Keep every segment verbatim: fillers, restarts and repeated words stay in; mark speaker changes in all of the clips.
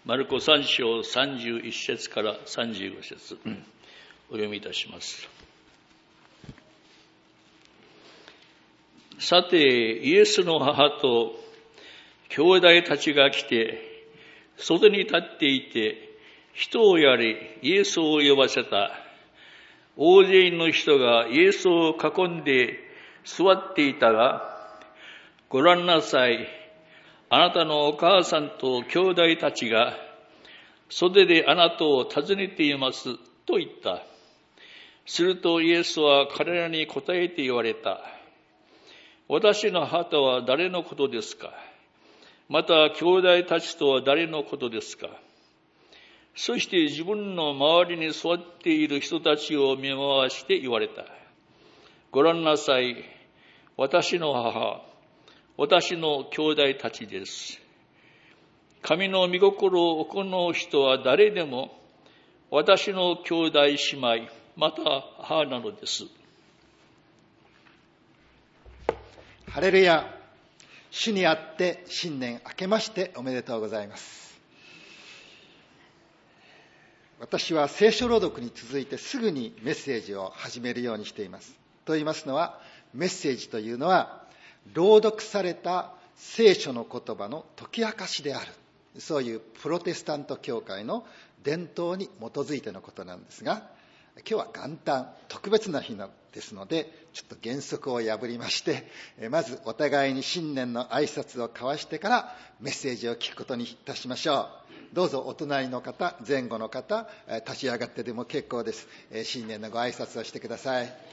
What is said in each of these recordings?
Speaker 1: マルコさん章さんじゅういち節からさんじゅうご節、うん、お読みいたします。さて、イエスの母と兄弟たちが来て、外に立っていて、人をやり、イエスを呼ばせた。大勢の人がイエスを囲んで座っていたが、ご覧なさい。あなたのお母さんと兄弟たちが袖であなたを訪ねていますと言った。するとイエスは彼らに答えて言われた。私の母は誰のことですか？また兄弟たちとは誰のことですか？そして自分の周りに座っている人たちを見回して言われた。ご覧なさい。私の母、私の兄弟たちです。神の御心を行う人は誰でも私の兄弟姉妹、また母なのです。
Speaker 2: ハレルヤ。主にあって新年明けましておめでとうございます。私は聖書朗読に続いてすぐにメッセージを始めるようにしています。と言いますのは、メッセージというのは朗読された聖書の言葉の解き明かしである。そういうプロテスタント教会の伝統に基づいてのことなんですが、今日は元旦特別な日ですので、ちょっと原則を破りまして、まずお互いに新年の挨拶を交わしてからメッセージを聞くことにいたしましょう。どうぞお隣の方、前後の方、立ち上がってでも結構です。新年のご挨拶をしてください。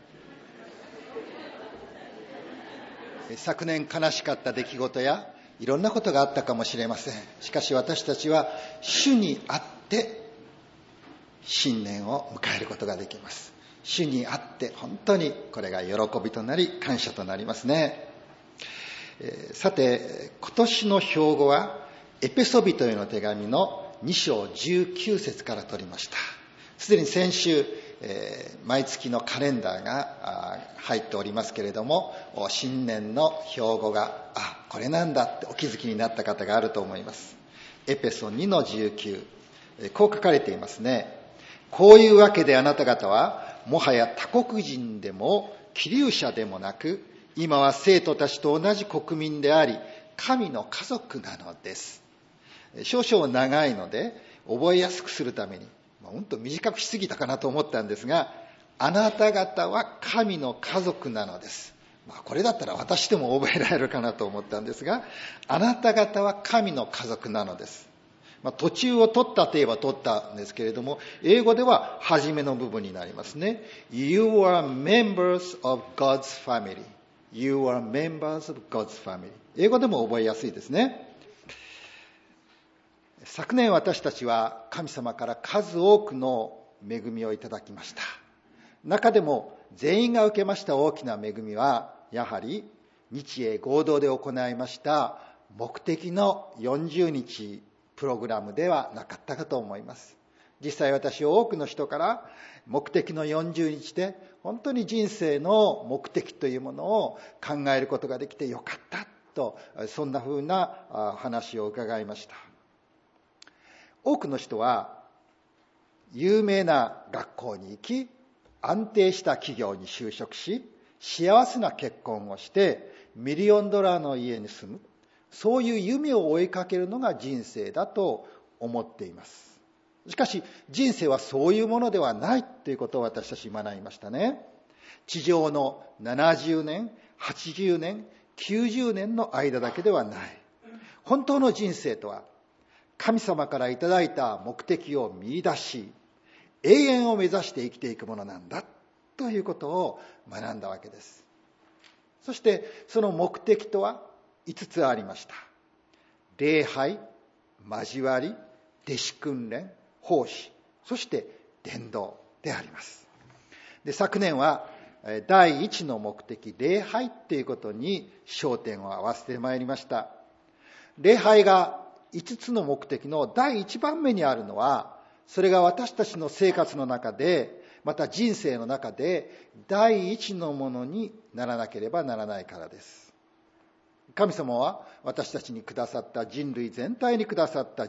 Speaker 2: 昨年悲しかった出来事やいろんなことがあったかもしれません。しかし私たちは主にあって新年を迎えることができます。主にあって本当にこれが喜びとなり感謝となりますね。えー、さて今年の標語はエペソビトへの手紙のに章じゅうきゅう節から取りました。すでに先週、えー、毎月のカレンダーが入っておりますけれども、新年の標語があこれなんだってお気づきになった方があると思います。エペソにのじゅうきゅう、えー、こう書かれていますね。こういうわけであなた方はもはや他国人でも寄留者でもなく、今は生徒たちと同じ国民であり神の家族なのです。少々長いので覚えやすくするために、まあ、うんと短くしすぎたかなと思ったんですが、あなた方は神の家族なのです。まあ、これだったら私でも覚えられるかなと思ったんですが、あなた方は神の家族なのです。まあ、途中を取ったといえば取ったんですけれども、英語では初めの部分になりますね。You are members of God's family. You are members of God's family. 英語でも覚えやすいですね。昨年私たちは神様から数多くの恵みをいただきました。中でも全員が受けました大きな恵みは、やはり日英合同で行いました目的のよんじゅうにちプログラムではなかったかと思います。実際私多くの人から目的のよんじゅうにちで本当に人生の目的というものを考えることができてよかったと、そんな風な話を伺いました。多くの人は有名な学校に行き、安定した企業に就職し、幸せな結婚をしてミリオンドラーの家に住む、そういう夢を追いかけるのが人生だと思っています。しかし人生はそういうものではないということを私たち学びましたね。地上のななじゅうねん、はちじゅうねん、きゅうじゅうねんの間だけではない。本当の人生とは神様からいただいた目的を見出し、永遠を目指して生きていくものなんだということを学んだわけです。そしてその目的とはいつつありました。礼拝、交わり、弟子訓練、奉仕、そして伝道であります。で、昨年は第一の目的、礼拝っていうことに焦点を合わせてまいりました。礼拝が五つの目的の第一番目にあるのは、それが私たちの生活の中で、また人生の中で第一のものにならなければならないからです。神様は私たちにくださった、人類全体にくださった十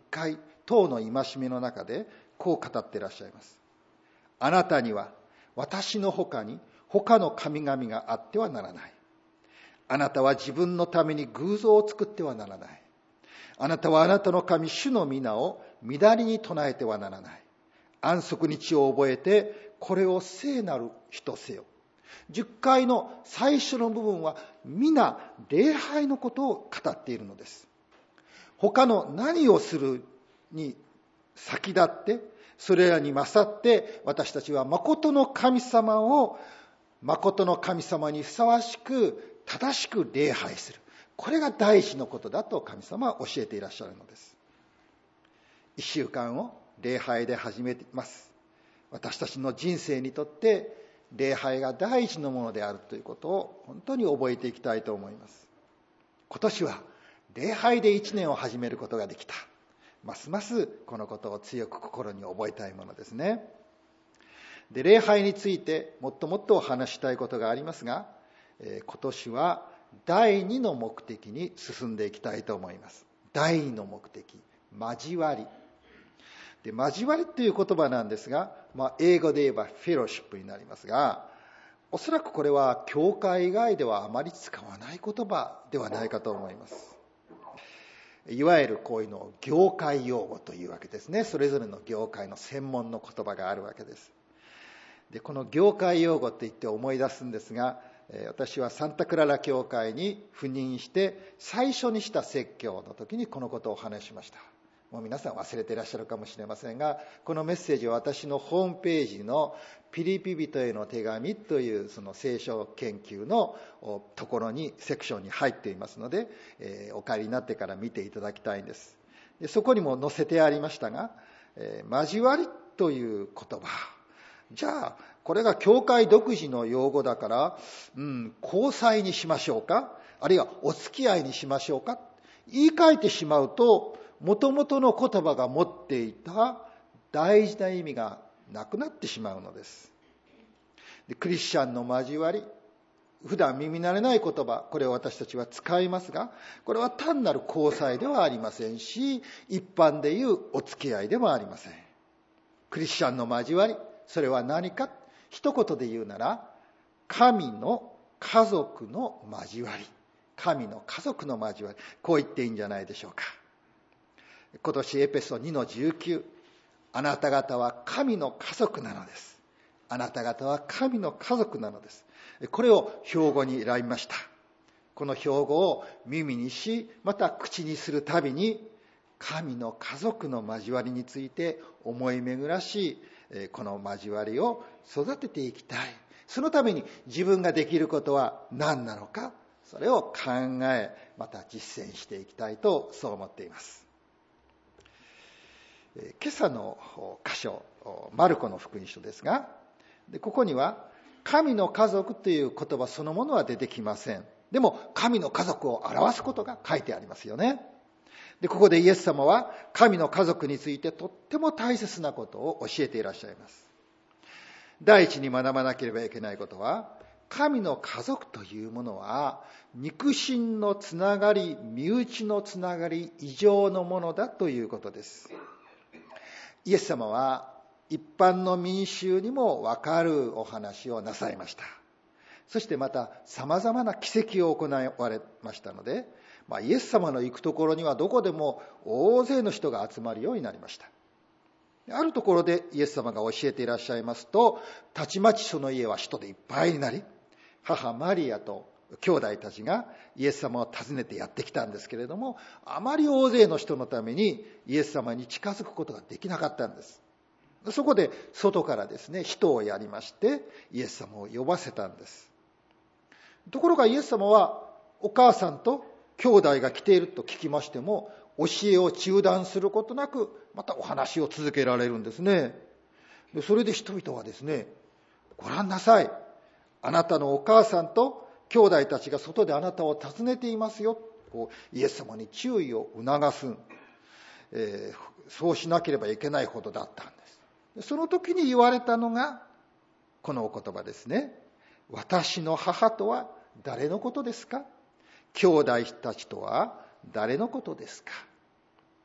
Speaker 2: かい当の戒めの中でこう語っていらっしゃいます。あなたには私の他に他の神々があってはならない。あなたは自分のために偶像を作ってはならない。あなたはあなたの神主の皆を乱りに唱えてはならない。安息日を覚えてこれを聖なる日とせよ。じゅっかいの最初の部分は皆礼拝のことを語っているのです。他の何をするに先立って、それらに勝って私たちは誠の神様を誠の神様にふさわしく正しく礼拝する。これが大事なことだと神様は教えていらっしゃるのです。一週間を礼拝で始めています。私たちの人生にとって礼拝が第一のものであるということを本当に覚えていきたいと思います。今年は礼拝で一年を始めることができた。ますますこのことを強く心に覚えたいものですね。で、礼拝についてもっともっとお話したいことがありますが、えー、今年は第二の目的に進んでいきたいと思います。第二の目的、交わり。で、交わりという言葉なんですが、まあ、英語で言えばフェローシップになりますが、おそらくこれは教会以外ではあまり使わない言葉ではないかと思います。いわゆるこういうのを業界用語というわけですね。それぞれの業界の専門の言葉があるわけです。で、この業界用語って言って思い出すんですが、私はサンタクララ教会に赴任して最初にした説教の時にこのことをお話ししました。もう皆さん忘れていらっしゃるかもしれませんが、このメッセージは私のホームページのピリピ人への手紙というその聖書研究のところにセクションに入っていますので、えー、お帰りになってから見ていただきたいんです。で、そこにも載せてありましたが、えー、交わりという言葉、じゃあこれが教会独自の用語だから、うん、交際にしましょうか、あるいはお付き合いにしましょうか、言い換えてしまうと元々の言葉が持っていた大事な意味がなくなってしまうのです。で、クリスチャンの交わり、普段耳慣れない言葉、これを私たちは使いますが、これは単なる交際ではありませんし、一般でいうお付き合いでもありません。クリスチャンの交わり、それは何か、一言で言うなら、神の家族の交わり、神の家族の交わり、こう言っていいんじゃないでしょうか。今年エペソにのじゅうきゅう、あなた方は神の家族なのです。あなた方は神の家族なのです。これを標語に選びました。この標語を耳にし、また口にするたびに、神の家族の交わりについて思い巡らし、この交わりを育てていきたい。そのために自分ができることは何なのか、それを考え、また実践していきたいと、そう思っています。今朝の箇所、マルコの福音書ですが、でここには神の家族という言葉そのものは出てきません。でも神の家族を表すことが書いてありますよね。でここでイエス様は神の家族についてとっても大切なことを教えていらっしゃいます。第一に学ばなければいけないことは、神の家族というものは肉親のつながり、身内のつながり以上のものだということです。イエス様は一般の民衆にも分かるお話をなさいました。そしてまた様々な奇跡を行われましたので、まあ、イエス様の行くところにはどこでも大勢の人が集まるようになりました。あるところでイエス様が教えていらっしゃいますと、たちまちその家は人でいっぱいになり、母マリアと兄弟たちがイエス様を訪ねてやってきたんですけれども、あまり大勢の人のためにイエス様に近づくことができなかったんです。そこで外からですね、人をやりましてイエス様を呼ばせたんです。ところがイエス様はお母さんと兄弟が来ていると聞きましても、教えを中断することなくまたお話を続けられるんですね。でそれで人々はですね、ご覧なさい、あなたのお母さんと兄弟たちが外であなたを訪ねていますよ、こうイエス様に注意を促す、えー、そうしなければいけないほどだったんです。その時に言われたのがこのお言葉ですね。私の母とは誰のことですか？兄弟たちとは誰のことですか？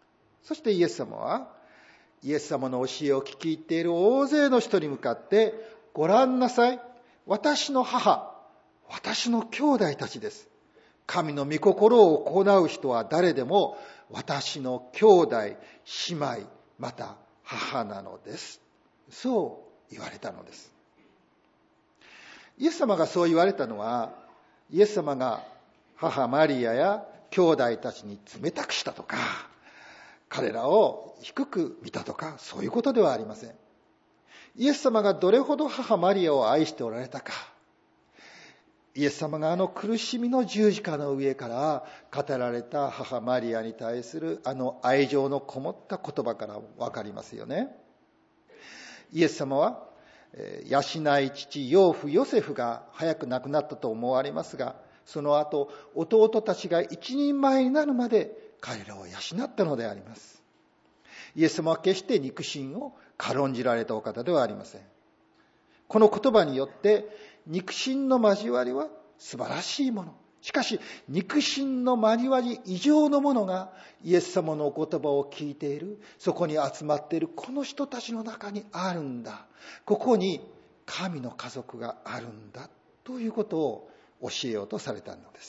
Speaker 2: そしてイエス様は、イエス様の教えを聞き入っている大勢の人に向かって、ご覧なさい。私の母、私の兄弟たちです。神の御心を行う人は誰でも、私の兄弟、姉妹、また母なのです。そう言われたのです。イエス様がそう言われたのは、イエス様が母マリアや兄弟たちに冷たくしたとか、彼らを低く見たとか、そういうことではありません。イエス様がどれほど母マリアを愛しておられたか、イエス様があの苦しみの十字架の上から語られた母マリアに対するあの愛情のこもった言葉からわかりますよね。イエス様は養い父養父ヨセフが早く亡くなったと思われますが、その後弟たちが一人前になるまで彼らを養ったのであります。イエス様は決して肉親を軽んじられたお方ではありません。この言葉によって肉親の交わりは素晴らしいもの。しかし肉親の交わり以上のものがイエス様のお言葉を聞いている、そこに集まっているこの人たちの中にあるんだ。ここに神の家族があるんだということを教えようとされたのです。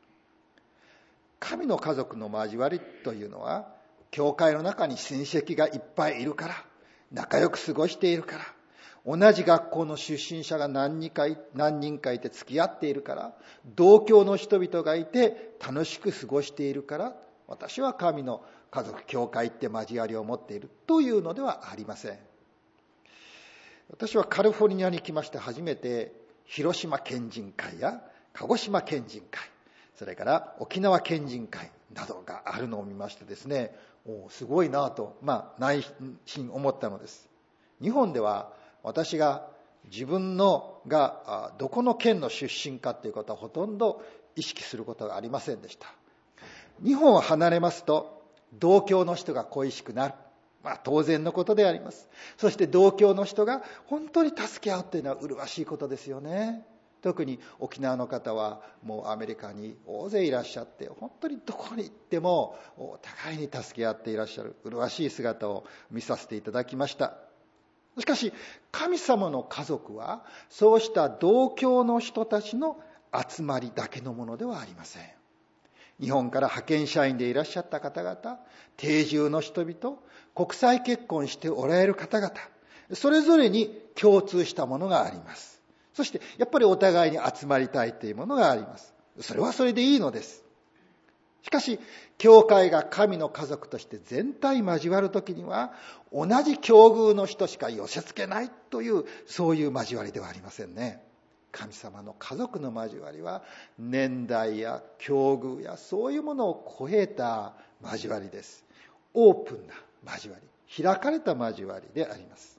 Speaker 2: 神の家族の交わりというのは、教会の中に親戚がいっぱいいるから、仲良く過ごしているから、同じ学校の出身者が何人かい、何人かいて付き合っているから、同郷の人々がいて楽しく過ごしているから、私は神の家族、教会って交わりを持っているというのではありません。私はカリフォルニアに来まして初めて、広島県人会や鹿児島県人会、それから沖縄県人会などがあるのを見ましてですね、おすごいなと、まあ内心思ったのです。日本では私が自分のがどこの県の出身かということはほとんど意識することがありませんでした。日本を離れますと同郷の人が恋しくなる、まあ当然のことであります。そして同郷の人が本当に助け合うというのは麗しいことですよね。特に沖縄の方はもうアメリカに大勢いらっしゃって、本当にどこに行ってもお互いに助け合っていらっしゃる麗しい姿を見させていただきました。しかし神様の家族はそうした同郷の人たちの集まりだけのものではありません。日本から派遣社員でいらっしゃった方々、定住の人々、国際結婚しておられる方々、それぞれに共通したものがあります。そしてやっぱりお互いに集まりたいというものがあります。それはそれでいいのです。しかし教会が神の家族として全体交わるときには、同じ境遇の人しか寄せ付けないという、そういう交わりではありませんね。神様の家族の交わりは年代や境遇やそういうものを超えた交わりです。オープンな交わり、開かれた交わりであります。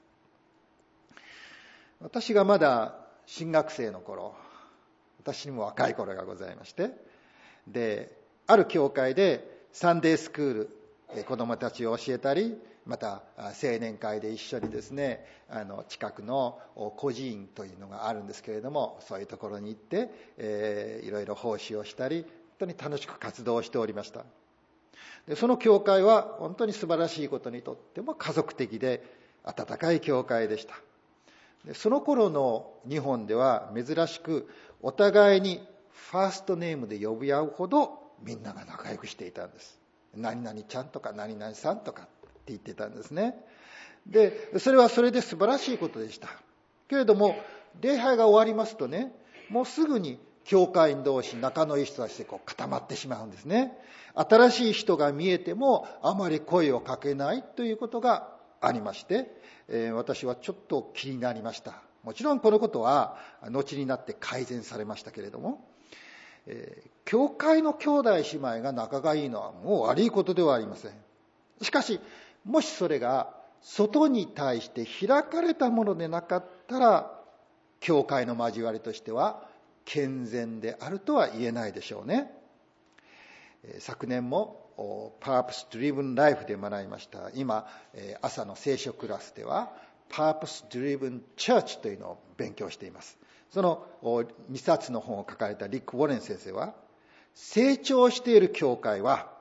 Speaker 2: 私がまだ新学生の頃、私にも若い頃がございまして、である教会でサンデースクール、子どもたちを教えたり、また青年会で一緒にですね、あの近くの孤児院というのがあるんですけれども、そういうところに行って、えー、いろいろ奉仕をしたり、本当に楽しく活動をしておりました。でその教会は本当に素晴らしいことにとっても家族的で温かい教会でした。でその頃の日本では珍しく、お互いにファーストネームで呼び合うほどみんなが仲良くしていたんです。何々ちゃんとか何々さんとかって言ってたんですね。でそれはそれで素晴らしいことでしたけれども、礼拝が終わりますとね、もうすぐに教会員同士、仲のいい人たちでこう固まってしまうんですね。新しい人が見えてもあまり声をかけないということがありまして、えー、私はちょっと気になりました。もちろんこのことは後になって改善されましたけれども、えー、教会の兄弟姉妹が仲がいいのはもう悪いことではありません。しかしもしそれが外に対して開かれたものでなかったら、教会の交わりとしては健全であるとは言えないでしょうね。昨年もパープスドリブンライフで学びました。今朝の聖書クラスではパープスドリブンチャーチというのを勉強しています。そのにさつの本を書かれたリック・ウォレン先生は、成長している教会は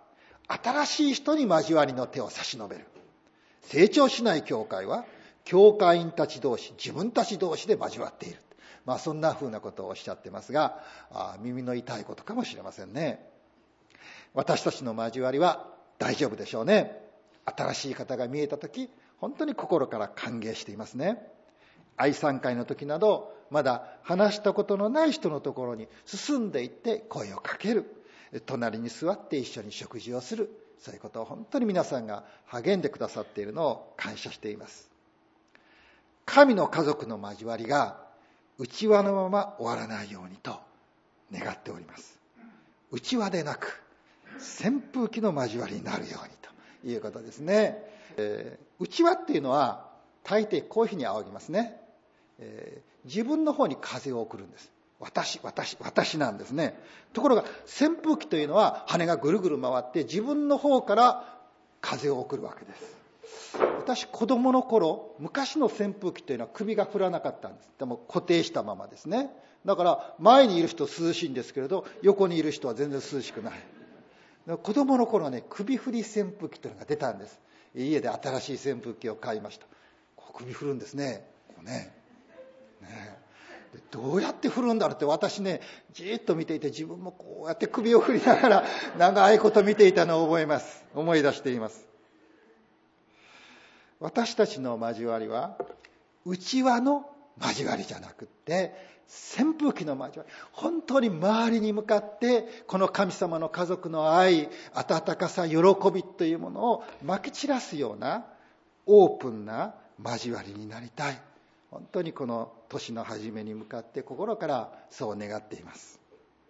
Speaker 2: 新しい人に交わりの手を差し伸べる。成長しない教会は教会員たち同士、自分たち同士で交わっている。まあそんな風なことをおっしゃってますが、あ耳の痛いことかもしれませんね。私たちの交わりは大丈夫でしょうね。新しい方が見えたとき、本当に心から歓迎していますね。愛賛会の時など、まだ話したことのない人のところに進んでいって声をかける。隣に座って一緒に食事をする。そういうことを本当に皆さんが励んでくださっているのを感謝しています。神の家族の交わりが内輪のまま終わらないようにと願っております。内輪でなく扇風機の交わりになるようにということですね。えー、内輪っていうのは大抵こういうふうに仰ぎますね。えー、自分の方に風を送るんです。私、私、私なんですね。ところが扇風機というのは羽がぐるぐる回って自分の方から風を送るわけです。私子供の頃、昔の扇風機というのは首が振らなかったんです。でも固定したままですね。だから前にいる人涼しいんですけれど、横にいる人は全然涼しくない。子供の頃はね、首振り扇風機というのが出たんです。家で新しい扇風機を買いました。首振るんですね。こうね。ねでどうやって振るんだろうって私ね、じーっと見ていて自分もこうやって首を振りながら長いこと見ていたのを覚えます。思い出しています。私たちの交わりは内輪の交わりじゃなくって扇風機の交わり。本当に周りに向かってこの神様の家族の愛、温かさ、喜びというものをまき散らすようなオープンな交わりになりたい。本当にこの年の初めに向かって心からそう願っています。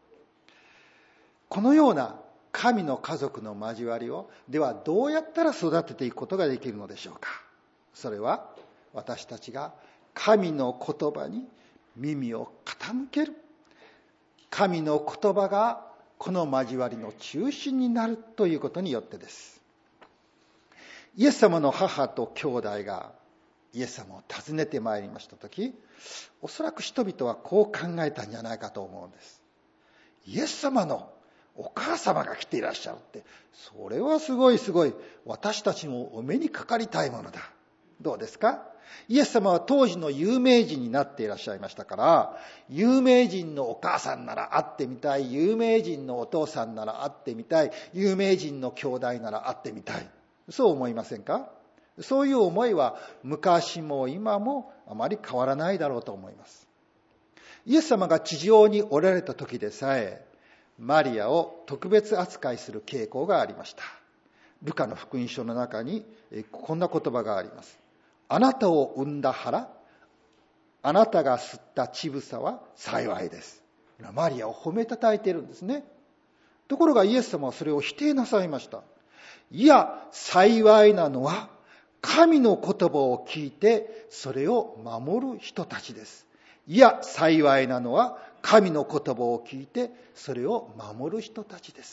Speaker 2: このような神の家族の交わりをではどうやったら育てていくことができるのでしょうか。それは私たちが神の言葉に耳を傾ける。神の言葉がこの交わりの中心になるということによってです。イエス様の母と兄弟がイエス様を訪ねてまいりましたとき、おそらく人々はこう考えたんじゃないかと思うんです。イエス様のお母様が来ていらっしゃるって、それはすごいすごい。私たちもお目にかかりたいものだ。どうですか？イエス様は当時の有名人になっていらっしゃいましたから、有名人のお母さんなら会ってみたい、有名人のお父さんなら会ってみたい、有名人の兄弟なら会ってみたい。そう思いませんか？そういう思いは昔も今もあまり変わらないだろうと思います。イエス様が地上におられた時でさえ、マリアを特別扱いする傾向がありました。ルカの福音書の中にこんな言葉があります。あなたを産んだ腹、あなたが吸った乳房は幸いです。マリアを褒めたたえているんですね。ところがイエス様はそれを否定なさいました。いや、幸いなのは神の言葉を聞いてそれを守る人たちです。いや、幸いなのは神の言葉を聞いてそれを守る人たちです。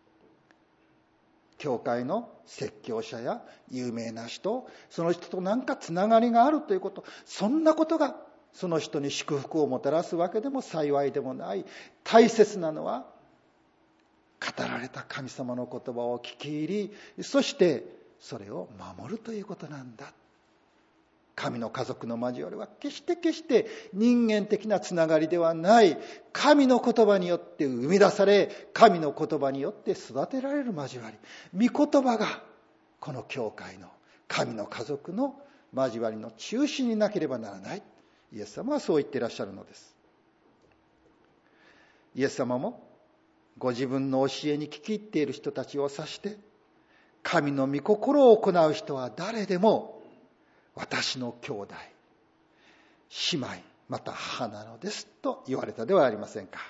Speaker 2: 教会の説教者や有名な人、その人と何かつながりがあるということ、そんなことがその人に祝福をもたらすわけでも幸いでもない。大切なのは語られた神様の言葉を聞き入り、そしてそれを守るということなんだ。神の家族の交わりは決して決して人間的なつながりではない、神の言葉によって生み出され、神の言葉によって育てられる交わり。御言葉がこの教会の神の家族の交わりの中心になければならない。イエス様はそう言っていらっしゃるのです。イエス様もご自分の教えに聞き入っている人たちを指して、神の御心を行う人は誰でも私の兄弟、姉妹、また母なのですと言われたではありませんか。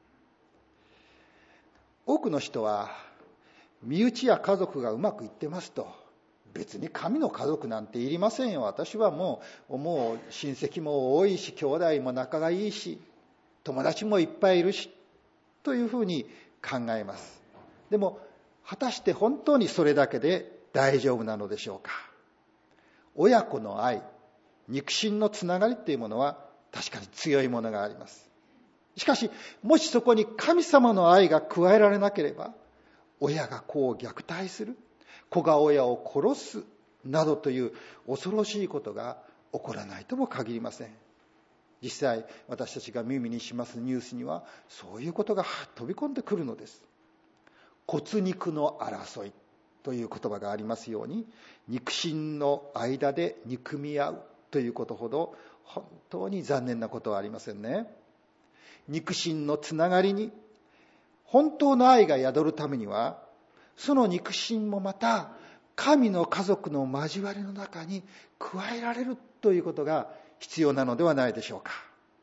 Speaker 2: 多くの人は身内や家族がうまくいってますと、別に神の家族なんていりませんよ。私はもう、もう親戚も多いし、兄弟も仲がいいし、友達もいっぱいいるし、というふうに考えます。でも果たして本当にそれだけで大丈夫なのでしょうか。親子の愛、肉親のつながりというものは確かに強いものがあります。しかしもしそこに神様の愛が加えられなければ、 親が子を虐待する、子が親を殺すなどという恐ろしいことが起こらないとも限りません。実際私たちが耳にしますニュースにはそういうことが飛び込んでくるのです。骨肉の争いという言葉がありますように、肉親の間で憎み合うということほど本当に残念なことはありませんね。肉親のつながりに本当の愛が宿るためには、その肉親もまた神の家族の交わりの中に加えられるということが必要なのではないでしょうか。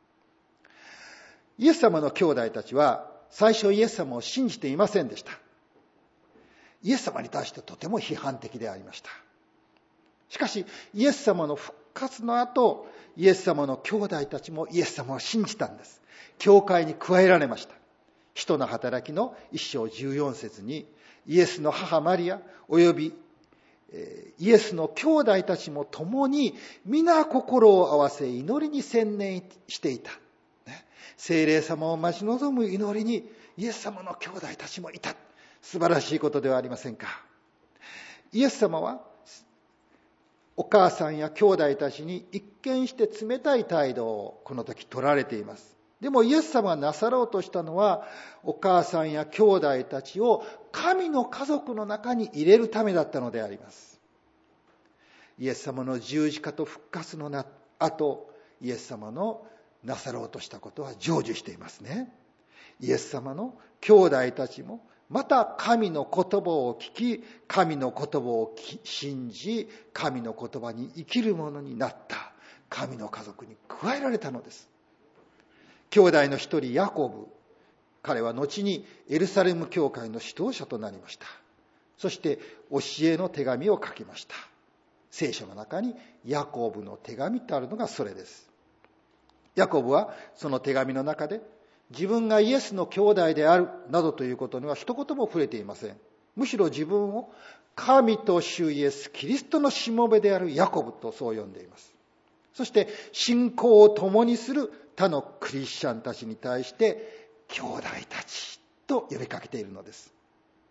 Speaker 2: イエス様の兄弟たちは最初イエス様を信じていませんでした。イエス様に対してとても批判的でありました。しかしイエス様の復活の後、イエス様の兄弟たちもイエス様を信じたんです。教会に加えられました。使徒の働きの一章十四節に、イエスの母マリアおよびイエスの兄弟たちも共に皆心を合わせ祈りに専念していた。聖霊様を待ち望む祈りにイエス様の兄弟たちもいた。素晴らしいことではありませんか。イエス様はお母さんや兄弟たちに一見して冷たい態度をこの時取られています。でもイエス様がなさろうとしたのは、お母さんや兄弟たちを神の家族の中に入れるためだったのであります。イエス様の十字架と復活の後、イエス様のなさろうとしたことは成就していますね。イエス様の兄弟たちもまた神の言葉を聞き、神の言葉を信じ、神の言葉に生きるものになった神の家族に加えられたのです。兄弟の一人ヤコブ、彼は後にエルサレム教会の指導者となりました。そして教えの手紙を書きました。聖書の中にヤコブの手紙とあるのがそれです。ヤコブはその手紙の中で、自分がイエスの兄弟であるなどということには一言も触れていません。むしろ自分を神と主イエスキリストのしもべであるヤコブとそう呼んでいます。そして信仰を共にする他のクリスチャンたちに対して兄弟たちと呼びかけているのです。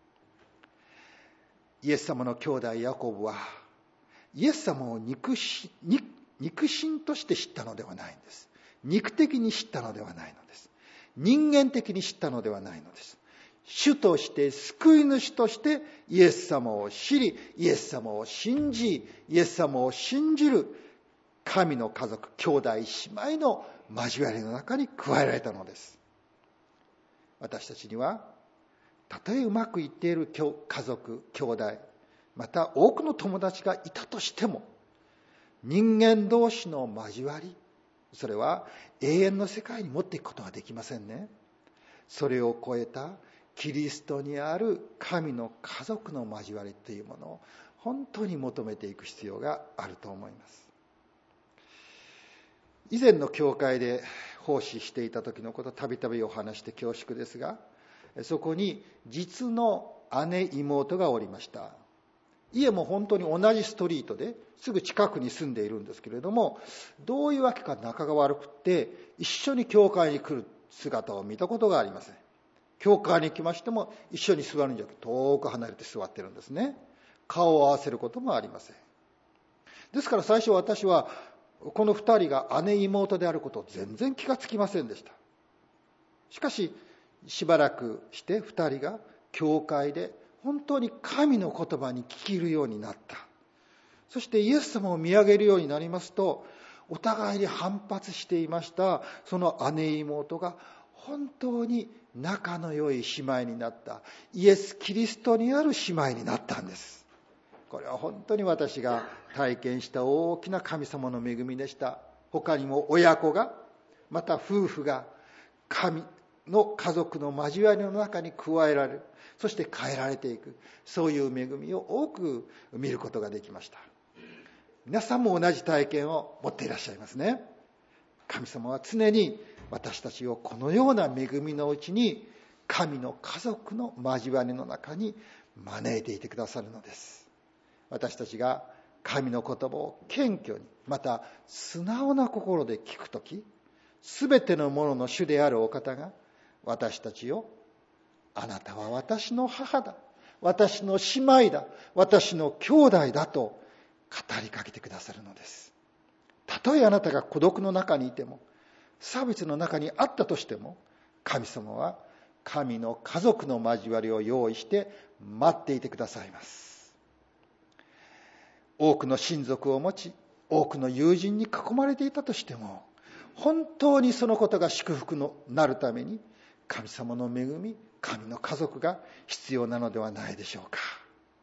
Speaker 2: イエス様の兄弟ヤコブはイエス様を肉親、肉親として知ったのではないんです。肉的に知ったのではないのです。人間的に知ったのではないのです。主として救い主としてイエス様を知り、イエス様を信じ、イエス様を信じる神の家族、兄弟姉妹の交わりの中に加えられたのです。私たちにはたとえうまくいっている家族、兄弟、また多くの友達がいたとしても、人間同士の交わり、それは永遠の世界に持っていくことはできませんね。それを超えたキリストにある神の家族の交わりというものを本当に求めていく必要があると思います。以前の教会で奉仕していた時のことをたびたびお話して恐縮ですが、そこに実の姉妹がおりました。家も本当に同じストリートですぐ近くに住んでいるんですけれども、どういうわけか仲が悪くって一緒に教会に来る姿を見たことがありません。教会に来ましても一緒に座るんじゃなくて遠く離れて座ってるんですね。顔を合わせることもありません。ですから最初私はこの二人が姉妹であることを全然気がつきませんでした。しかししばらくして二人が教会で本当に神の言葉に聞けるようになった。そしてイエス様を見上げるようになりますと、お互いに反発していましたその姉妹が本当に仲の良い姉妹になった。イエス・キリストにある姉妹になったんです。これは本当に私が体験した大きな神様の恵みでした。他にも親子が、また夫婦が神の家族の交わりの中に加えられる、そして変えられていく、そういう恵みを多く見ることができました。皆さんも同じ体験を持っていらっしゃいますね。神様は常に私たちをこのような恵みのうちに神の家族の交わりの中に招いていてくださるのです。私たちが神の言葉を謙虚に、また素直な心で聞くとき、すべてのものの主であるお方が私たちを、あなたは私の母だ、 私の姉妹だ、私の兄弟だと語りかけてくださるのです。たとえあなたが孤独の中にいても、差別の中にあったとしても、神様は神の家族の交わりを用意して待っていてくださいます。多くの親族を持ち、多くの友人に囲まれていたとしても、本当にそのことが祝福になるために、神様の恵み、神の家族が必要なのではないでしょうか。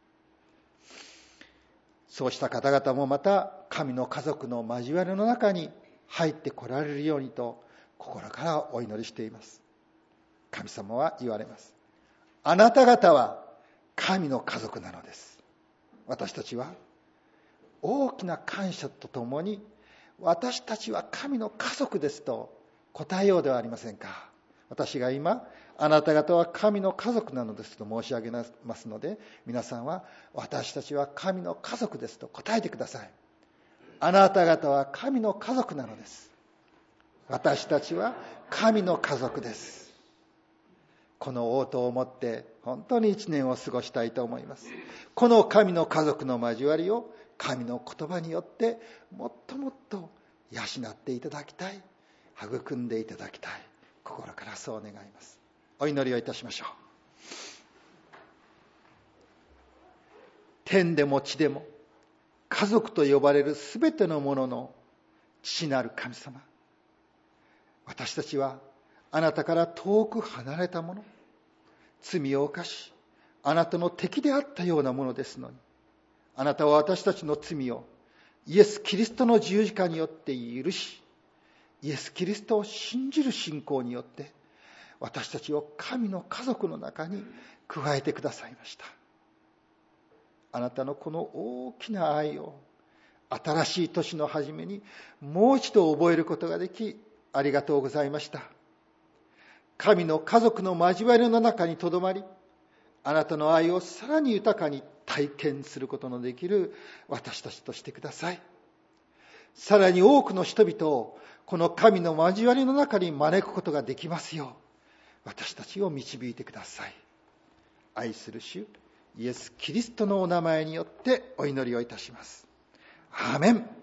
Speaker 2: そうした方々もまた神の家族の交わりの中に入ってこられるようにと心からお祈りしています。神様は言われます。あなた方は神の家族なのです。私たちは大きな感謝とともに、私たちは神の家族ですと答えようではありませんか。私が今、あなた方は神の家族なのですと申し上げますので、皆さんは私たちは神の家族ですと答えてください。あなた方は神の家族なのです。私たちは神の家族です。この応答をもって本当に一年を過ごしたいと思います。この神の家族の交わりを神の言葉によってもっともっと養っていただきたい、育んでいただきたい、心からそう願います。お祈りをいたしましょう。天でも地でも家族と呼ばれるすべてのものの父なる神様、私たちはあなたから遠く離れたもの、罪を犯しあなたの敵であったようなものですのに、あなたは私たちの罪をイエス・キリストの十字架によって許し、イエス・キリストを信じる信仰によって私たちを神の家族の中に加えてくださいました。あなたのこの大きな愛を新しい年の初めにもう一度覚えることができ、ありがとうございました。神の家族の交わりの中にとどまり、あなたの愛をさらに豊かに体験することのできる私たちとしてください。さらに多くの人々をこの神の交わりの中に招くことができますよう、私たちを導いてください。愛する主イエス・キリストのお名前によってお祈りをいたします。アーメン。